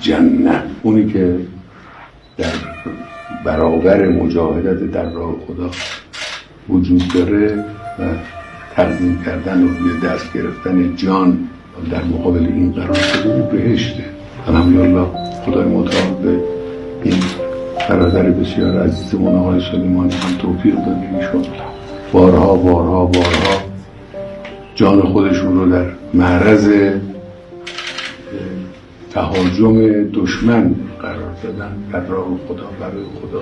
جنت. اونی که در برابر مجاهدت در راه خدا وجود داره و تقدیم کردن و به دست گرفتن جان در مقابل این قرار شده بهشته. الحمدلله خدای متعال به این برادر بسیار عزیزمون آقای سلیمانی هم توفیق داده. ایشون بارها جان خودشون رو در معرض تهاجم دشمن قرار دادن در راه خدا، برای خدا.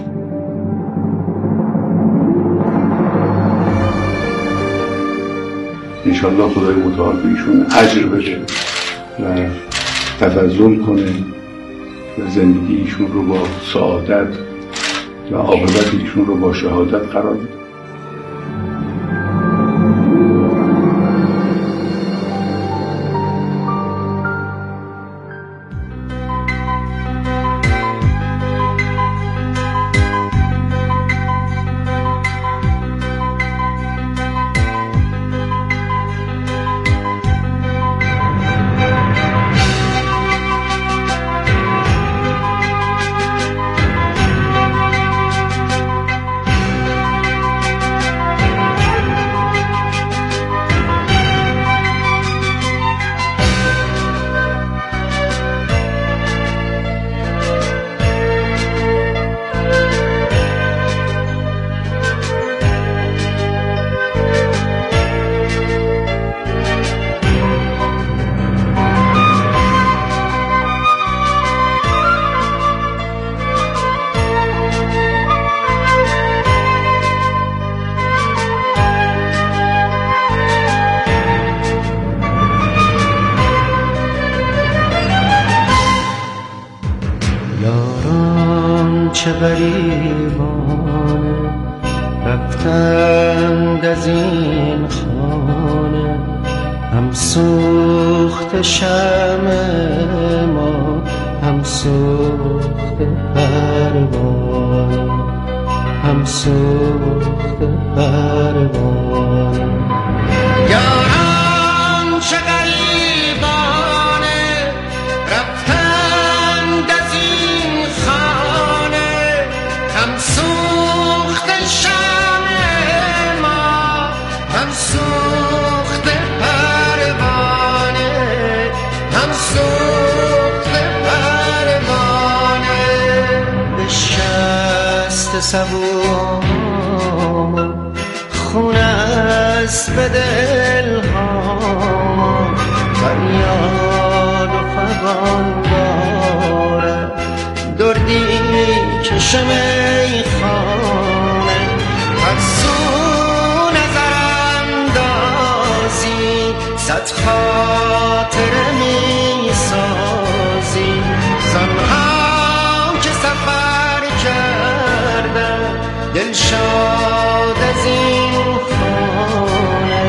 انشالله خدای متعال به ایشون اجر بده و تفضل کنه و زندگی ایشون رو با سعادت و عاقبت ایشون رو با شهادت قرار بده. چه غریبانه رفتند از این خانه، هم سوخت شمع ما، هم سوخت پروانه، هم سوخت پروانه. یاران چه غریبانه رفتند از این خانه، هم سوخت شمع ما، هم سوخت پروانه، هم سوخت پروانه. بشست سبوم خون است به دلها، فریاد و فغان دارد دردی چشم میخانه. هر سو نظراندازی صد خاطره میسازی، زنها که سفر کردن دلشاد از این خانه.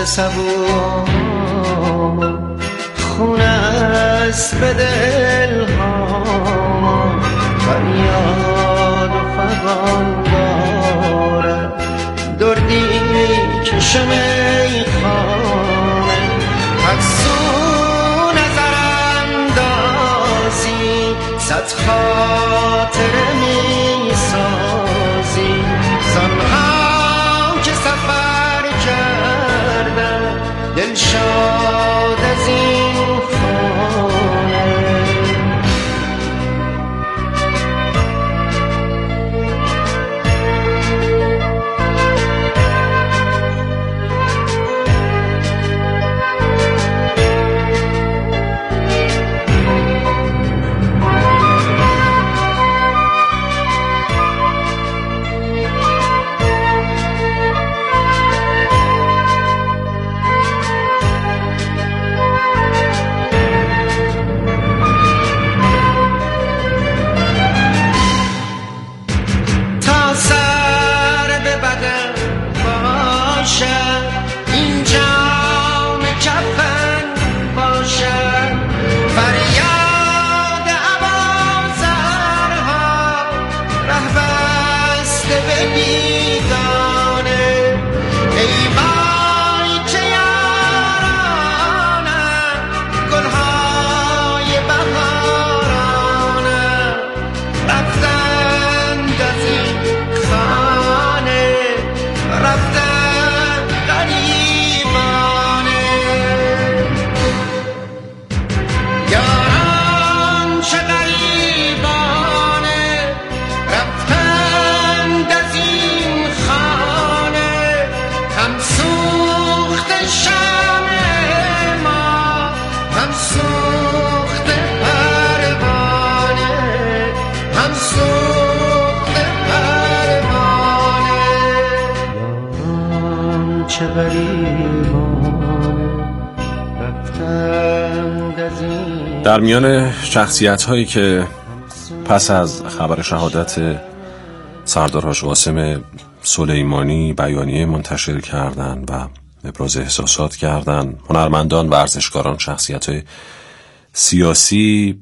صبور خون است به دل ها فریاد و فغان دارد دردی کشم ای خانه هر سو نظر اندازی صد خاطر می سازی زنها که سفر کردن دل شاد از این خانه در میان شخصیت‌هایی که پس از خبر شهادت سردار حاج قاسم سلیمانی بیانیه منتشر کردند و ابراز احساسات کردند، هنرمندان، ورزشکاران، شخصیت‌های سیاسی،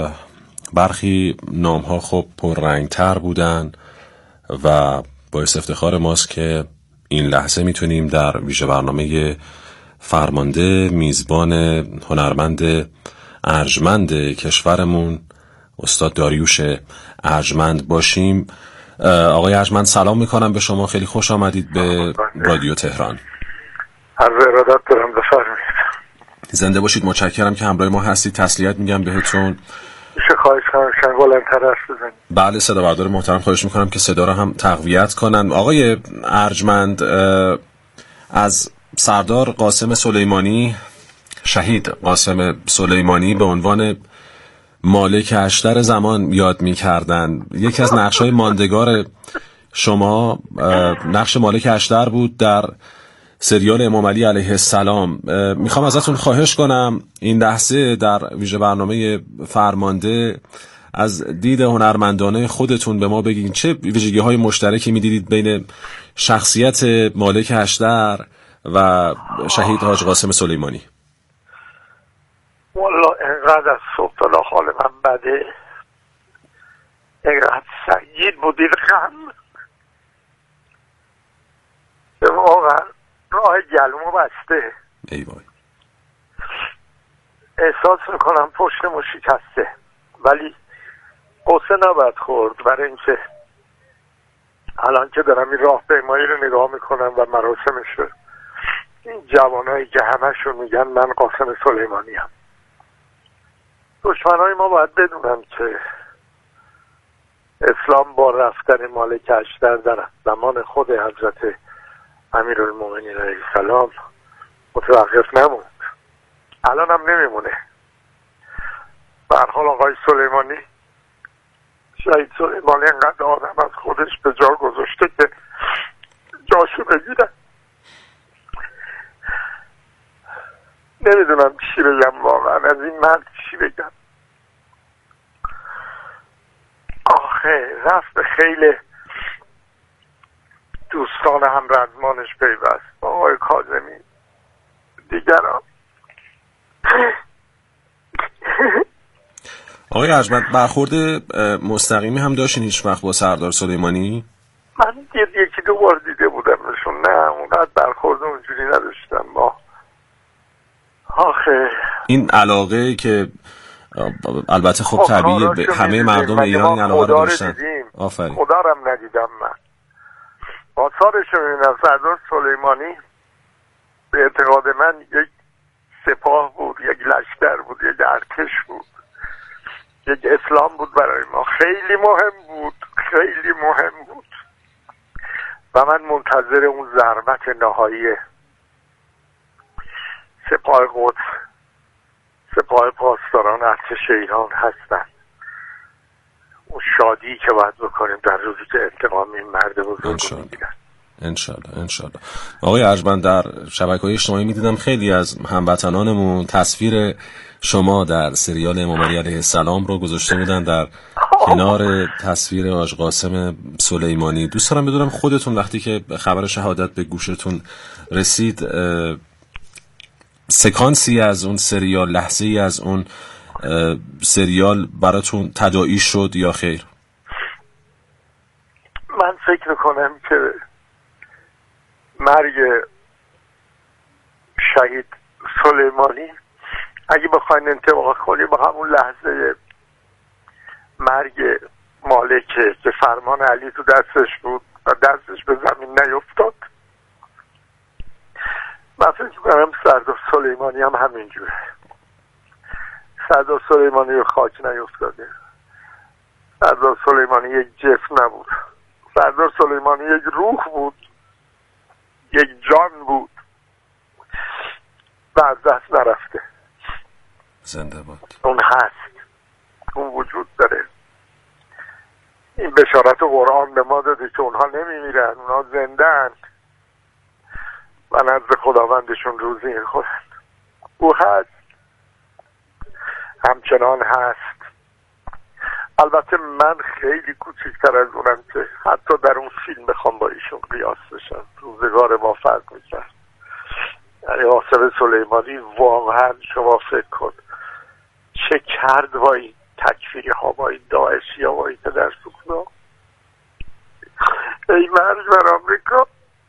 برخی نام‌ها خب پررنگ‌تر بودند و باعث افتخار ماست که این لحظه میتونیم در ویژه برنامه فرمانده میزبان هنرمند ارجمند کشورمون استاد داریوش ارجمند باشیم. آقای ارجمند سلام میکنم به شما، خیلی خوش آمدید به رادیو تهران. عرض ارادت دارم، بفرمایید. زنده باشید، متشکرم که همراه ما هستید. تسلیت میگم بهتون. میشه خواهش کنم شنگ بلندتر حرف بزنید؟ بله، صدا بردار محترم خواهش میکنم که صدا رو هم تقویت کنن. آقای ارجمند، از سردار قاسم سلیمانی، شهید قاسم سلیمانی به عنوان مالک اشتر زمان یاد می‌کردن. یکی از نقش‌های ماندگار شما نقش مالک اشتر بود در سریال امام علی علیه السلام. میخوام ازتون خواهش کنم این لحظه در ویژه برنامه فرمانده از دید هنرمندانه خودتون به ما بگین چه ویژگی‌های مشترکی می‌دیدید بین شخصیت مالک اشتر و شهید حاج قاسم سلیمانی؟ والا انقدر از صبح تا حال من بده، انقدر سنگین بودید غم که واقعا راه گلومو بسته. ای وای. احساس میکنم پشتمو شکسته، ولی قصه نباید خورد، برای اینکه الان که دارم این راه پیمایی رو نگاه میکنم و مراسمش، این جوانایی که همشون میگن من قاسم سلیمانی هم، دشمنای ما باید بدونن که اسلام با رفتن مالک اشتر در زمان خود حضرت امیرالمومنین علیه السلام متوقف نموند، الان هم نمیمونه. به هر حال آقای سلیمانی، شهید سلیمانی، انقدر آدم از خودش به جا گذاشته که جاشو بگیرن. نمیدونم چی بگم، واقعا از این مرد چی بگم. آخه رفت به خیلی دوستان هم رزمانش پیوست، آقای کاظمی دیگران. آقای ارجمند، برخورد مستقیمی هم داشتین هیچ وقت با سردار سلیمانی؟ من یکی دو بار دیده بودمشون، نه اونقدر برخورد اونجوری نداشتم. ما آخه این علاقه که البته خب طبیعیه، همه مردم ایران این علاقه رو داشتن. آفرین. خدا رو هم ندیدم. من آثارش رو می‌بینم. سردار سلیمانی به اعتقاد من یک سپاه بود، یک لشکر بود، یک ارتش بود، یک اسلام بود برای ما. خیلی مهم بود، خیلی مهم بود و من منتظر اون ضربت نهایی سپاه قدس، سپاه پاسداران ارتش ایران هستن. اون شادی که باید بکنیم در روزی که انتقام این مرد بزرگ میگیرن. انشالله. آقای ارجمند، در شبکه‌های اجتماعی میدیدم خیلی از هموطنانمون تصویر شما در سریال امام علی علیه السلام رو گذاشته بودن در کنار تصویر حاج قاسم سلیمانی. دوست دارم بدونم خودتون وقتی که خبر شهادت به گوشتون رسید، سکانسی از اون سریال، لحظه‌ای از اون سریال براتون تداعی شد یا خیر؟ من فکر میکنم که مرگ شهید سلیمانی، اگه بخواین انطباق کنی با همون لحظه مرگ مالکه که فرمان علی تو دستش بود و دستش به زمین نیفتاد، من فکر میکنم سردار سلیمانی هم همینجوره. سردار سلیمانی رو خاک نیفتاده. سردار سلیمانی یک جسم نبود. سردار سلیمانی یک روح بود، یک جان بود و از دست نرفته. زنده باد. اون هست، اون وجود داره. این بشارت قرآن به ما داده که اونها نمیمیرن، اونها زنده‌اند و نزد خداوندشون روزی میخورن. او هست، همچنان هست. البته من خیلی کوچکتر از اونم که حتی در اون فیلم بخوام با ایشون قیاس بشم. روزگار ما فرق میکرد. یعنی قاسم سلیمانی واقعا شما فکر کن چه کرد با این تکفیری ها، با این داعشی ها، با این پدر سوختا. ای مرگ بر آمریکا.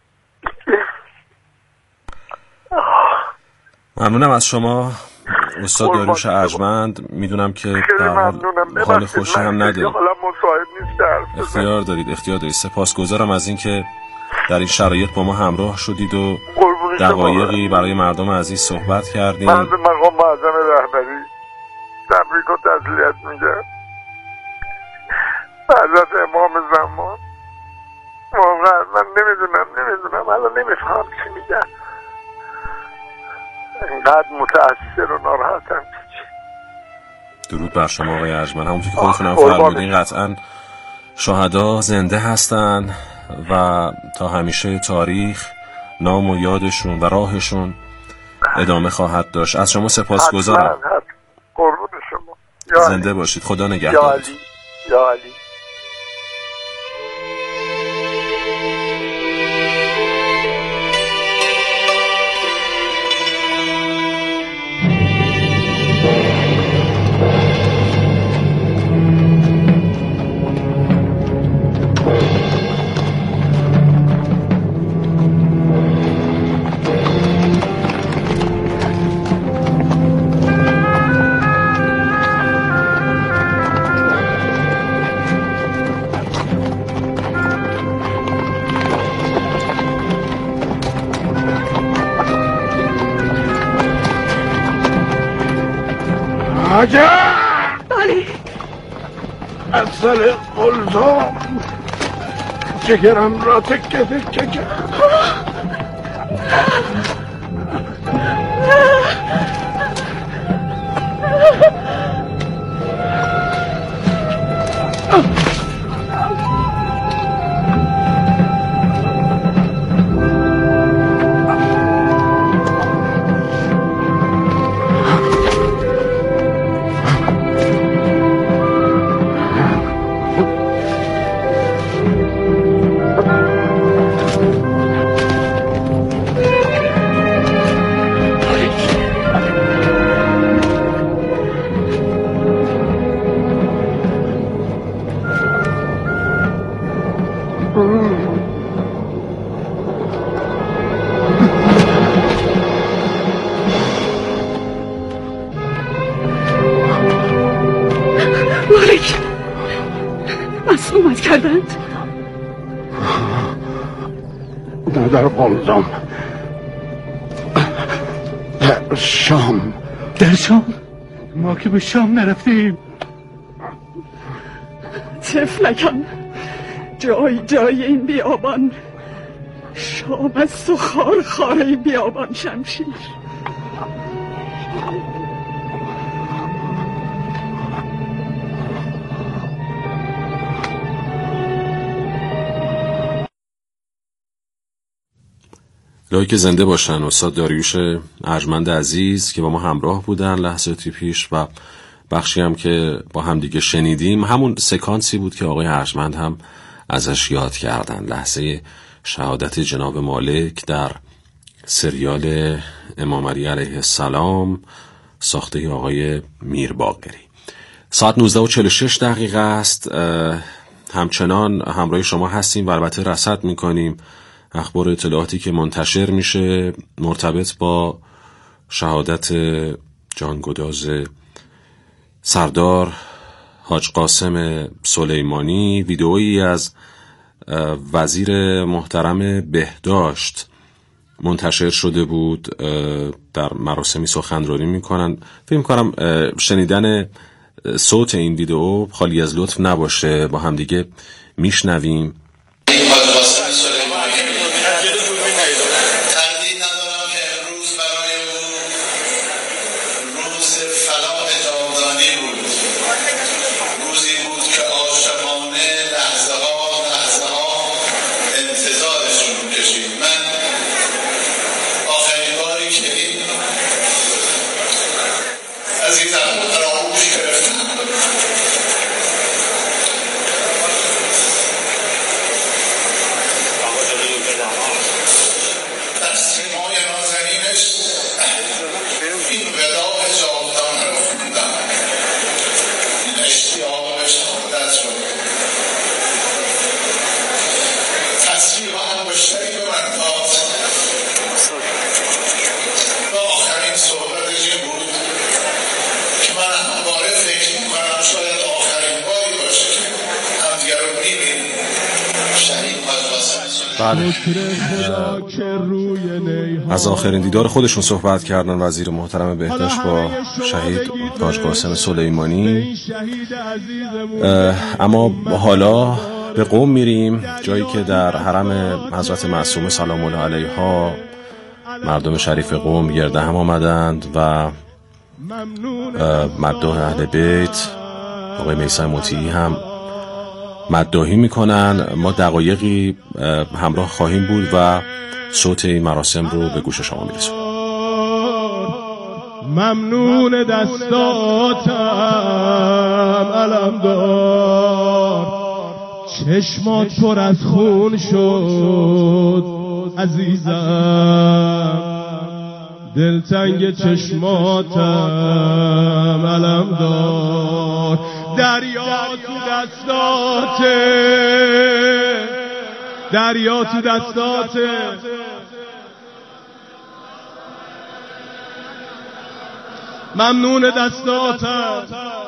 ممنونم از شما استاد داریوش ارجمند. میدونم که در حال خوشی هم ندارید. حالا مصاحب نیست. اختیار دارید. سپاسگزارم از اینکه در این شرایط با ما همراه شدید و دقایقی برای مردم عزیز صحبت کردیم. من به مقام معظم رهبری تبریک و تسلیت میگم. حضرت امام زمان واقعا من نمیدونم الان نمیفهم چی میگن. اینقدر متأثر و ناراحتم. درود بر شما آقای ارجمند. همونطور که خودتونم فرمودین قطعا شهدا زنده هستن و تا همیشه تاریخ نام و یادشون و راهشون ادامه خواهد داشت. از شما سپاسگزارم. قربون شما. زنده باشید. خدا نگهدارتون. یا علی. بله اصل قلزام جگرم را تکه تکه کرد. زدند؟ نه، در قلزم، در شام. در شام؟ ما که به شام نرفتیم. طفلکم، جای این بیابان شام است و خار این بیابان. شمشیر لایک زنده باشن استاد داریوش ارجمند عزیز که با ما همراه بودن لحظاتی پیش و بخشی هم که با هم دیگه شنیدیم همون سکانسی بود که آقای ارجمند هم ازش یاد کردن، لحظه شهادت جناب مالک در سریال امام علی علیه السلام ساخته آقای میر باقری. ساعت 19:46 است. همچنان همراه شما هستیم و البته رصد میکنیم اخبار اطلاعاتی که منتشر میشه مرتبط با شهادت جانگداز سردار حاج قاسم سلیمانی. ویدئویی از وزیر محترم بهداشت منتشر شده بود، در مراسمی سخنرانی میکنن. فکر میکنم شنیدن صوت این ویدئو خالی از لطف نباشه، با هم دیگه میشنویم. از آخرین دیدار خودشون صحبت کردن وزیر محترم بهداشت با شهید حاج قاسم سلیمانی. اما حالا به قم میریم، جایی که در حرم حضرت معصومه سلام الله علیها مردم شریف قم گرد هم آمدند و مداح اهل بیت آقای میثم مطیعی هم مداحی میکنن. ما دقایقی همراه خواهیم بود و صوت این مراسم رو به گوش شما میرسونیم. ممنون دستاتم علمدار، چشمات پر از خون شد عزیزم، دلتنگ چشماتم علمدار، دریا تو دستاته، دریا تو دستاته، ممنون دستاتم،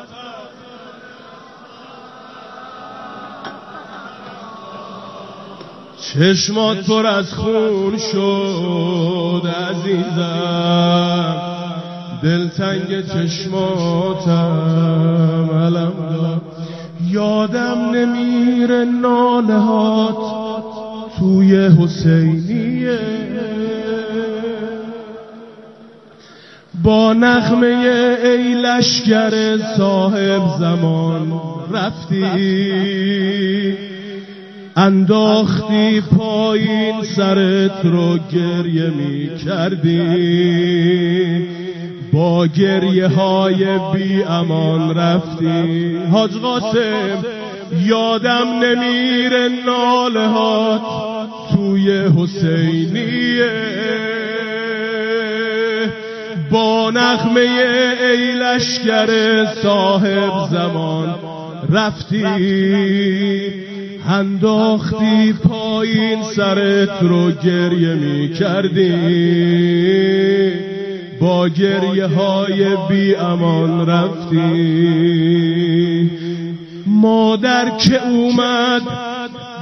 چشمات پر از خون شد عزیزم، دلتنگ چشماتم علمدار، یادم نمیره نالهات توی حسینیه، با نغمه ای لشکر صاحب زمان رفتی، انداختی پایین سرت رو گریه می کردی، با گریه های بی امان رفتی. حاج قاسم یادم نمیره نالهات توی حسینیه، با نغمه ای لشکر صاحب زمان رفتی، انداختی پایین سرت رو گریه می کردی، با گریه های بی امان رفتی. مادر که اومد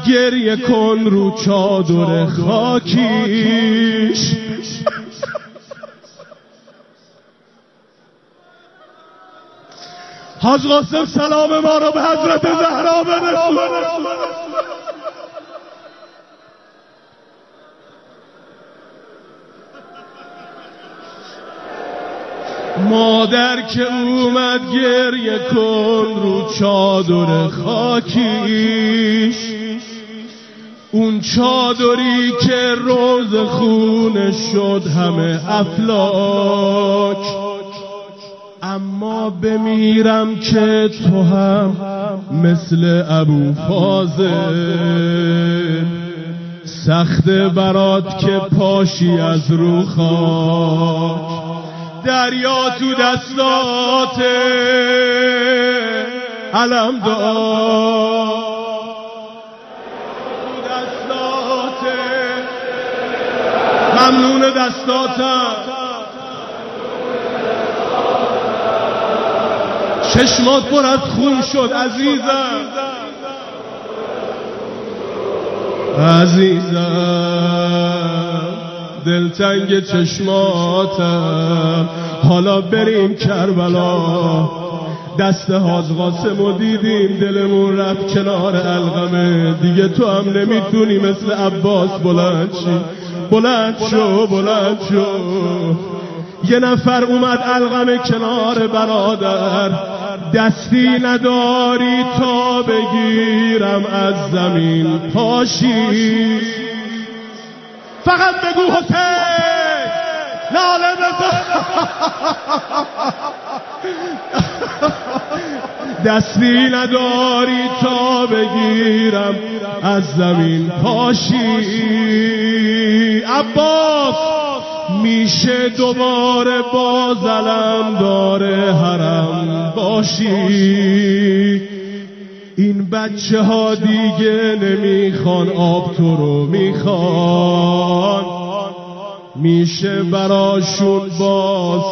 گریه کن رو چادر خاکیش. حاج قاسم سلام ما رو به حضرت زهرا برسون. مادر که اومد گریه کن رو چادر خاکیش، اون چادری که روز خون شد همه افلاک. اما بمیرم که تو هم مثل ابو فاضل، سخت برات که پاشی از رو خاک. دریا تو دستاته علم دار، تو دستاته ممنون دستاتم. چشمات پر از خون شد عزیزم، عزیزم دلتنگ چشماتم. حالا بریم کربلا، دست حاج قاسمو دیدیم دلمون رفت کنار القمه. دیگه تو هم نمیتونی مثل عباس بلند شی. بلند شو بلند شو. یه نفر اومد القمه کنار برادر، دستی نداری تا بگیرم از زمین پاشی. فقط بگو حسین لاله بزن. دستی نداری تا بگیرم از زمین پاشی. عباس میشه دوباره باز علم داره حرم باشی. این بچه ها دیگه نمیخوان آب، تو رو میخوان. میشه براشون باز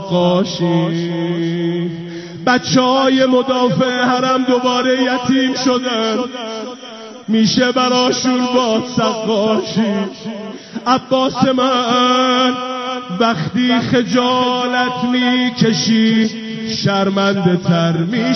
سقاشی. بچه های مدافع حرم دوباره یتیم شدن، میشه براشون باز سقاشی. عباس من وقتی خجالت میکشی شرمنده تر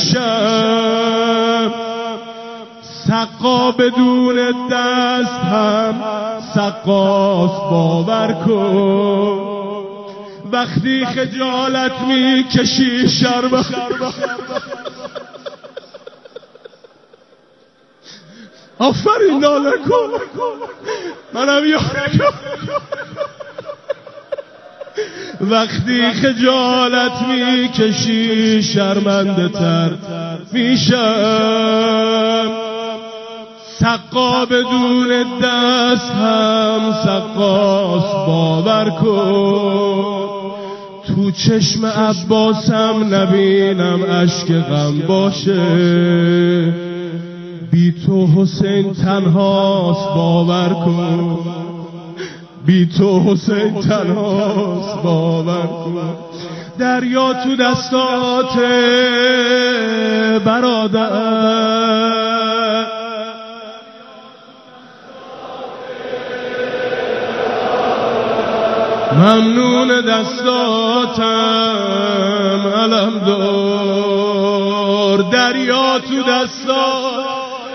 میشم. سقا بدون دست هم سقاس باور کن. وقتی خجالت میکشی شرمنده. آفرین ناله کن، منم یاره کن. وقتی خجالت میکشی شرمنده تر میشم. سقا بدون دست هم سقاس باور کن. تو چشم عباسم نبینم اشک غم باشه. بی تو حسین تنهاست باور کن. بی تو حسین تنهاست باور کن. دریا تو دستات برادر، ممنون دستاتم علم دار. دریا تو دستات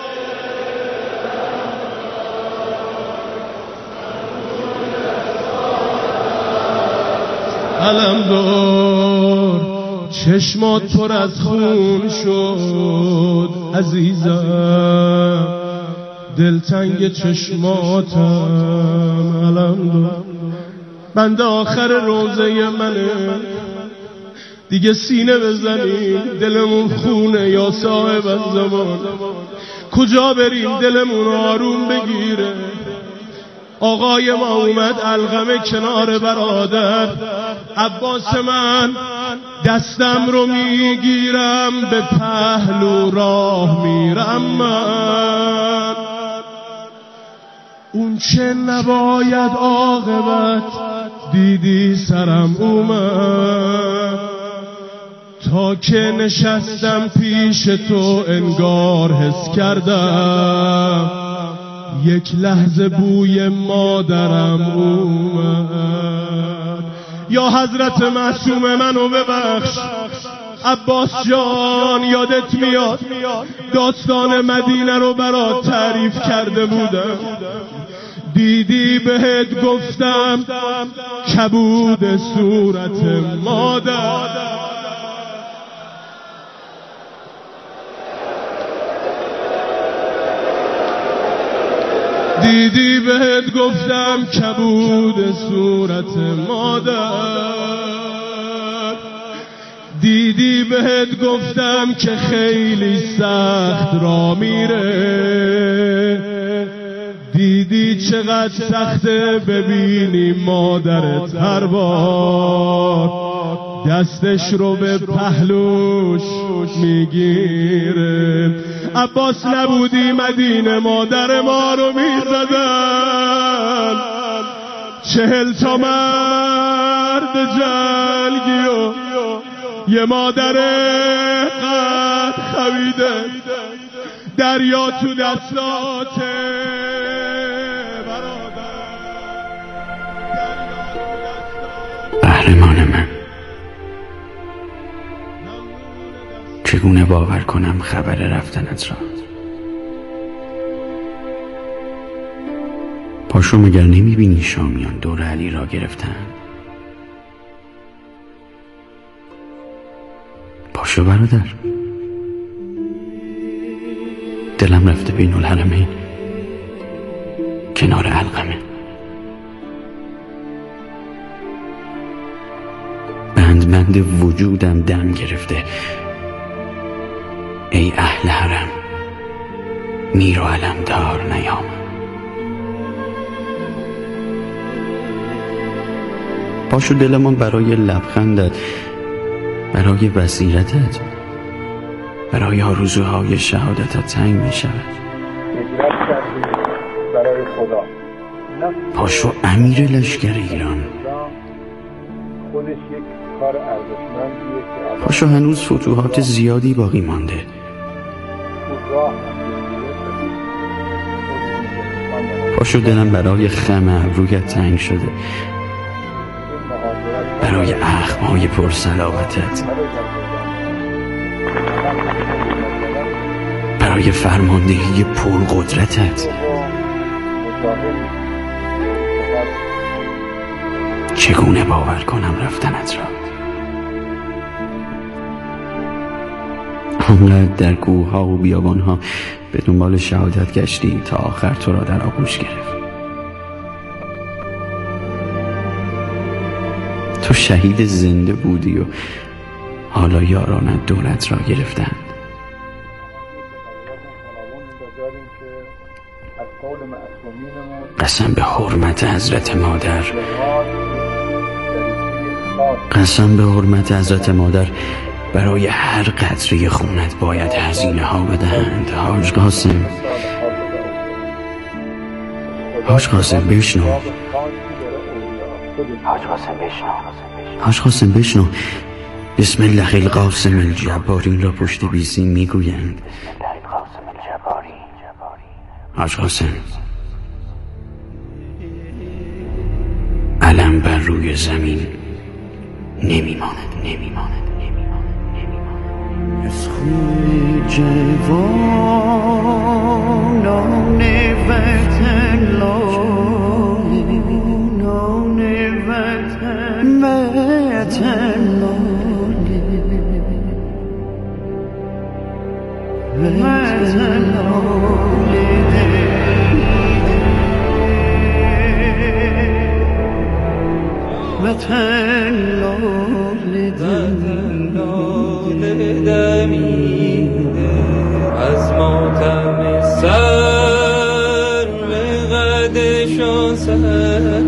علم دار. چشمات پر از خون شد عزیزم، دلتنگ چشماتم علم دار. بنده آخر روزه منه، دیگه سینه بزنیم دلمون خونه یا صاحب الزمان. کجا بریم دلمون آروم بگیره. آقای ما اومد القمه کنار برادر. عباس من دستم رو میگیرم به پهلو راه میرم من. اون چه نباید عاقبت دیدی سرم اومد. تا که نشستم پیش تو انگار حس کردم یک لحظه بوی مادرم اومد. یا حضرت معصوم منو ببخش عباس جان، یادت میاد داستان مدینه رو برات تعریف کرده بودم، دیدی بهت گفتم کبود صورت مادر. دیدی بهت گفتم کبود صورت مادر، دیدی بهت گفتم که خیلی سخت را میره، دیدی چقدر سخته ببینی مادرت هر بار دستش رو به پهلوش میگیره. عباس نبودی مدینه مادر ما رو میزدن، 40 تا مرد جنگی و یه مادر قد خویده، دریا تو دستاته قهرمان من. چگونه باور کنم خبر رفتنت را؟ پاشو، مگر نمیبینی شامیان دور علی را گرفتن؟ پاشو برادر، دلم رفته بین الحرمین کنار علقمه. بند وجودم دم گرفته. ای اهل حرم، میر و علمدار نیام. پاشو دلمان برای لبخندت، برای بصیرتت، برای آرزوهای شهادتت تنگ می شود. برای خدا پاشو امیر لشکر ایران، خودش یک کار ارزشمندیه که پاشو هنوز فتوحات زیادی باقی مانده. پاشو دلم برای خم ابرویت تنگ شده، برای اخمای پرصلابتت، برای فرماندهی پرقدرتت. چگونه باور کنم رفتنت را؟ آنقدر در کوه‌ها و بیابان‌ها به دنبال شهادت گشتی تا آخر تو را در آغوش گرفت. تو شهید زنده بودی و حالا یارانت دولت را گرفتند. قسم به حرمت حضرت مادر، قسم به حرمت حضرت مادر، برای هر قطره خونت باید هزینه ها بدهند. حاج قاسم، حاج قاسم بشنو، حاج قاسم بشنو. بسم الله القاسم الجبارین را پشت بیسی میگویند. حاج قاسم، علم بر روی زمین نمیماند، نمیماند. از خون جوانان وطن لاله، نان وطن لاله، وطن لاله، وطن لاله دمیده از ماتم سر به قدشان سر